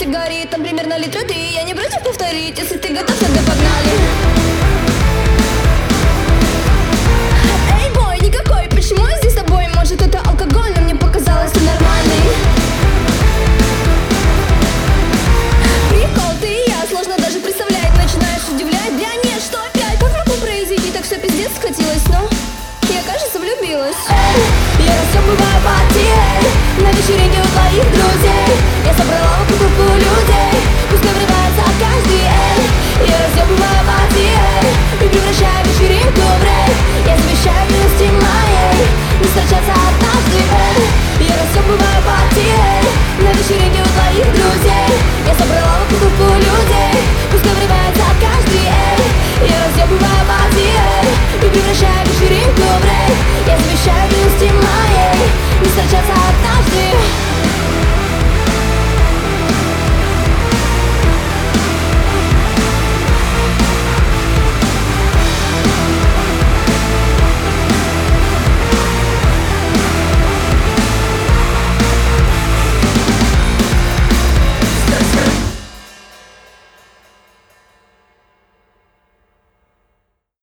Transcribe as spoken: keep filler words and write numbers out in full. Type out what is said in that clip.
сигарет, там примерно литра ты. Я не против повторить, если ты готов, тогда погнали. Эй, бой, никакой, почему я здесь с тобой? Может это алкоголь, но мне показалось, ты нормальный. Прикол, ты и я, сложно даже представлять. Начинаешь удивлять, да нет, что опять? Как могу произойти, так все пиздец скатилось, но я, кажется, влюбилась. Эй, я растрёпываю пати, эй, на вечеринке у твоих друзей.